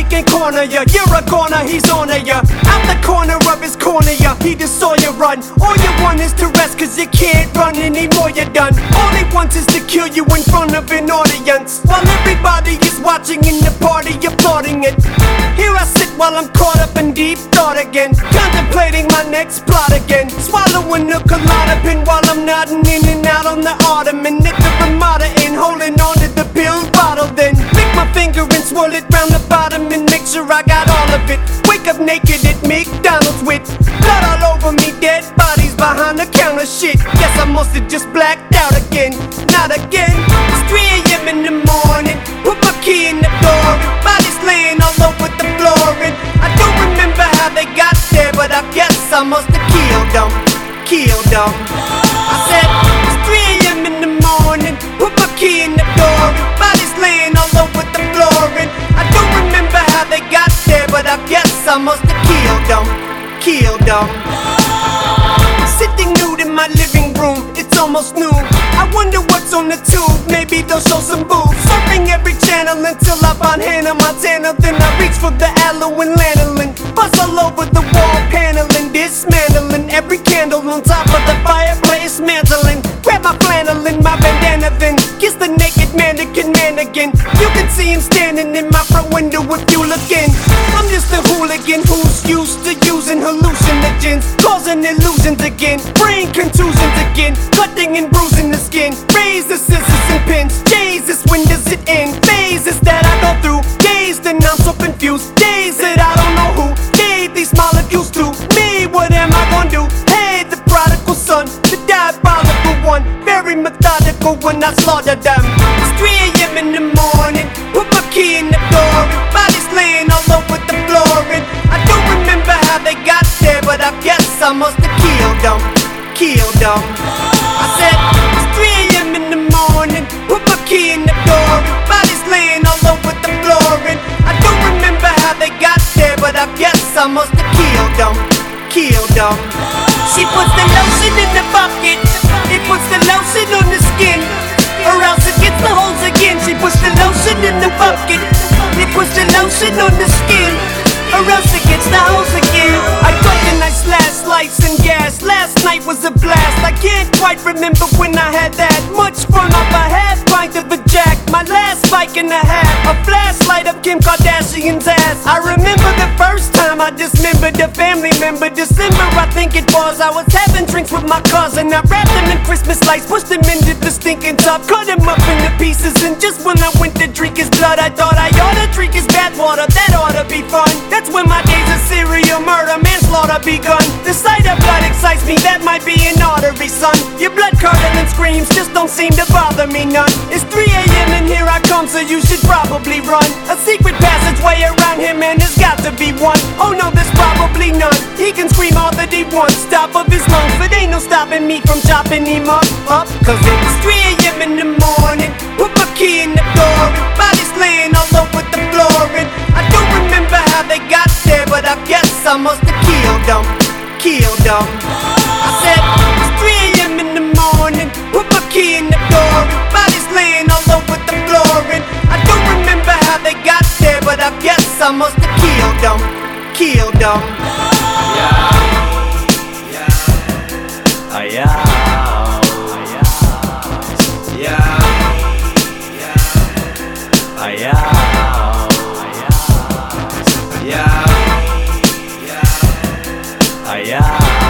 can't corner ya. You're a goner, he's on ya. Out the corner of his corner, ya. He just saw you run. All you want is to rest, cause you can't run anymore, you're done. All he wants is to kill you in front of an audience, while everybody is watching in the party, applauding it. Here I sit while I'm caught up in deep thought again, contemplating my next plot again. Swallowing a Klonopin while I'm nodding in and out on the ottoman at the Ramada Inn, holding on to the pill bottle. Then lick my finger and swirl it round the bottom and make sure I got all of it. Wake up naked at McDonald's with blood all over me, dead bodies behind the counter. Shit, guess I must have just blacked out again. Not again. It's 3 a.m. in the morning. Put my key in the door and bodies laying all over the floor. And I don't remember how they got there, but I guess I must have killed them. Killed them. I said it's 3 a.m. in the morning. Put my key in the door and bodies laying all over the floor. And I don't remember how they got there, but I guess I must have killed them. Killed them. Sitting nude in my living room, it's almost noon. I wonder what's on the tube, maybe they'll show some boobs. Surfing every channel until I find Hannah Montana. Then I reach for the aloe and lanolin. Buzz all over the wall paneling, dismantling every candle on top of the fireplace, mantling. Grab my flannel and my bandana, then kiss the naked mannequin man again. You can see him standing in my front window if you look in. I'm just a hooligan who's used to using hallucinogens, causing illusions again, brain contusions again, cutting and bruising the skin. Razor, scissors and pins, Jesus, when does it end? Phases that I go through, days that I'm so confused, days that I don't know who gave these molecules to me. What am I gonna do? Hey, the prodigal son, the diabolical one, very methodical when I slaughter them. It's 3 a.m. in the morning. Put my key in the door and bodies laying all over the floor. And I don't remember how they got there, but I guess I must have killed them. Killed them. I said it's 3 a.m. in the morning. Put my key in the door and bodies laying all over the floor. And I don't remember how they got there, but I guess I must have killed them. Killed them. She puts the lotion in the bucket. It puts the lotion on the skin, or else it gets the holes again. She puts the lotion in the bucket. It puts the lotion on the skin, or else it gets the holes again. I cut and I slash, slice and gas. Last night was a blast. I can't quite remember when I had that much fun off a half pint of a jack. My last bike and a half, a flashlight of Kim Kardashian's ass. I remember the first time I dismembered a family member. December, I think it was. I was having drinks with my cousin. I wrapped them in Christmas lights, pushed them into the stinking tub, cut him up into pieces. And just when I went to drink his blood, I thought I ought to drink his bathwater. That ought to be fun. That's when my days of serial murder, manslaughter begun. The sight of blood excites me, that might be an artery, son. Your blood curdling screams just don't seem to bother me none. It's 3 a.m. and here I come, so you should probably run. A secret passageway around here, man, there's got to be one. Oh no, there's probably none. He can scream all that he wants, top of his lungs, but ain't no stopping me from chopping him up. Cause it's 3 a.m. in the morning. Put my key in the door and bodies laying all over the floor. And I don't remember how they got there, but I guess I must have killed them. Killed them. I said it's 3 a.m. in the morning. Put my key in the door and bodies laying all over the floor. And I don't remember how they got there, but I guess I must have killed them. Killed them. Yeah. Yeah. Yeah.